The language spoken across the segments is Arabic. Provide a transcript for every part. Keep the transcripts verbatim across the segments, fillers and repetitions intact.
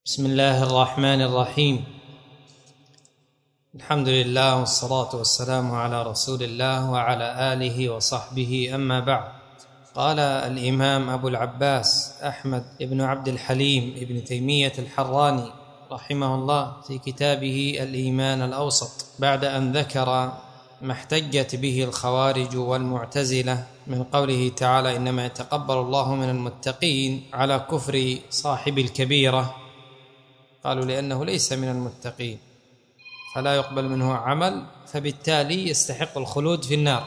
بسم الله الرحمن الرحيم. الحمد لله والصلاة والسلام على رسول الله وعلى آله وصحبه، أما بعد. قال الإمام أبو العباس أحمد بن عبد الحليم ابن تيمية الحراني رحمه الله في كتابه الإيمان الأوسط، بعد أن ذكر ما احتجت به الخوارج والمعتزلة من قوله تعالى: إنما يتقبل الله من المتقين، على كفر صاحب الكبيرة، قالوا لأنه ليس من المتقين فلا يقبل منه عمل، فبالتالي يستحق الخلود في النار.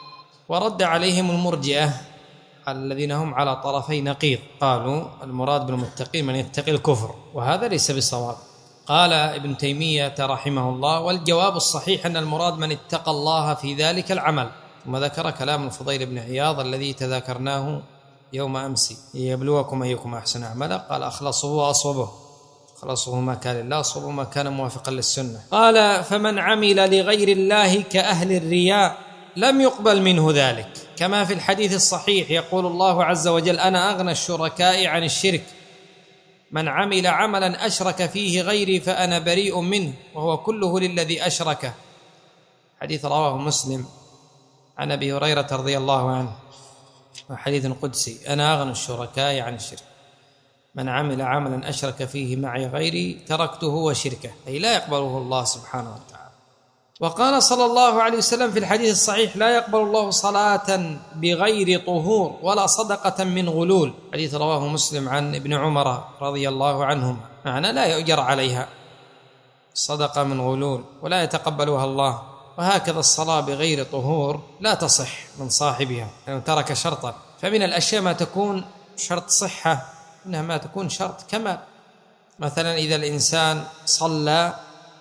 ورد عليهم المرجئة الذين هم على طرفي نقيض، قالوا المراد بالمتقين من يتقي الكفر، وهذا ليس بصواب. قال ابن تيمية رحمه الله: والجواب الصحيح أن المراد من اتقى الله في ذلك العمل. ثم ذكر كلام الفضيل بن عياض الذي تذاكرناه يوم أمس: ليبلوكم أيكم أحسن عملا، قال أخلصه وأصوبه، خلصه ما كان لله، صوبه ما كان موافقا للسنة. قال: فمن عمل لغير الله كأهل الرياء لم يقبل منه ذلك، كما في الحديث الصحيح يقول الله عز وجل: أنا أغنى الشركاء عن الشرك، من عمل عملا أشرك فيه غيري فأنا بريء منه وهو كله للذي أشركه. حديث رواه مسلم عن أبي هريرة رضي الله عنه، حديث قدسي: أنا أغنى الشركاء عن الشرك، من عمل عملا أشرك فيه معي غيري تركته وشركه، أي لا يقبله الله سبحانه وتعالى. وقال صلى الله عليه وسلم في الحديث الصحيح: لا يقبل الله صلاة بغير طهور ولا صدقة من غلول، حديث رواه مسلم عن ابن عمر رضي الله عنهما، معنى لا يؤجر عليها صدقة من غلول ولا يتقبلها الله. وهكذا الصلاة بغير طهور لا تصح من صاحبها لأنه ترك شرطا. فمن الأشياء ما تكون شرط صحة، إنها ما تكون شرط كمال. مثلا إذا الإنسان صلى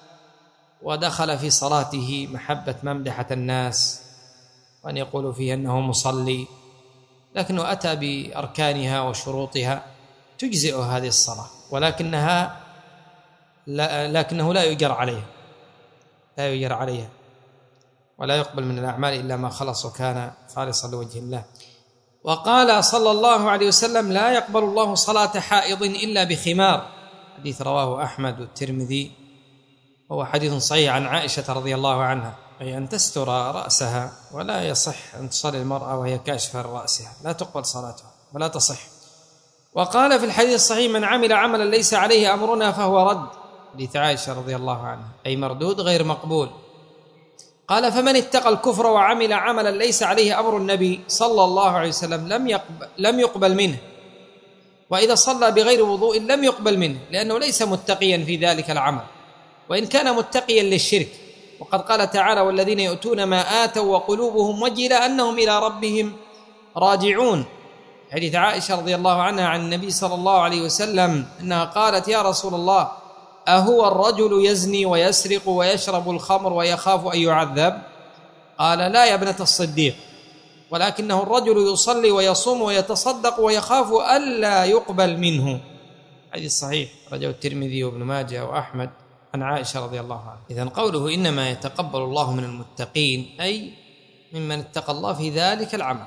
ودخل في صلاته محبة ممدحة الناس وأن يقولوا فيه أنه مصلي، لكنه أتى بأركانها وشروطها، تجزئ هذه الصلاة، ولكنها لا لكنه لا يؤجر عليها لا يؤجر عليها ولا يقبل من الأعمال إلا ما خلص وكان خالصا لوجه الله. وقال صلى الله عليه وسلم: لا يقبل الله صلاة حائض إلا بخمار، حديث رواه أحمد والترمذي، وهو حديث صحيح عن عائشة رضي الله عنها، أي أن تستر رأسها، ولا يصح أن تصلي المرأة وهي كاشفة رأسها، لا تقبل صلاتها ولا تصح. وقال في الحديث الصحيح: من عمل عملا ليس عليه أمرنا فهو رد، حديث عائشة رضي الله عنها، أي مردود غير مقبول. قال: فمن اتقى الكفر وعمل عملا ليس عليه أمر النبي صلى الله عليه وسلم لم يقبل, لم يقبل منه، وإذا صلى بغير وضوء لم يقبل منه، لأنه ليس متقيا في ذلك العمل، وإن كان متقيا للشرك. وقد قال تعالى: والذين يؤتون ما آتوا وقلوبهم وجلة أنهم إلى ربهم راجعون، حديث عائشة رضي الله عنها عن النبي صلى الله عليه وسلم أنها قالت: يا رسول الله، أهو الرجل يزني ويسرق ويشرب الخمر ويخاف أن يعذب؟ قال: لا يا ابنة الصديق، ولكنه الرجل يصلي ويصوم ويتصدق ويخاف ألا يقبل منه، حديث صحيح رجعه الترمذي وابن ماجه وأحمد عن عائشة رضي الله عنها. إذن قوله إنما يتقبل الله من المتقين، أي ممن اتقى الله في ذلك العمل.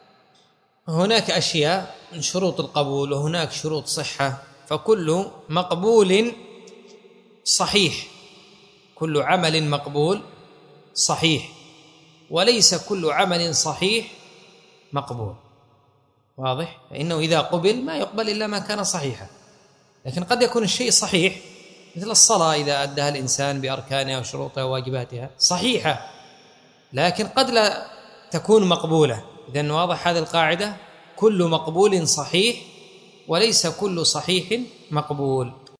هناك أشياء من شروط القبول وهناك شروط صحة، فكل مقبول صحيح، كل عمل مقبول صحيح، وليس كل عمل صحيح مقبول، واضح؟ فإنه إذا قبل ما يقبل إلا ما كان صحيحا، لكن قد يكون الشيء صحيح، مثل الصلاة إذا أدها الإنسان بأركانها وشروطها وواجباتها صحيحة، لكن قد لا تكون مقبولة. إذن واضح هذه القاعدة: كل مقبول صحيح وليس كل صحيح مقبول.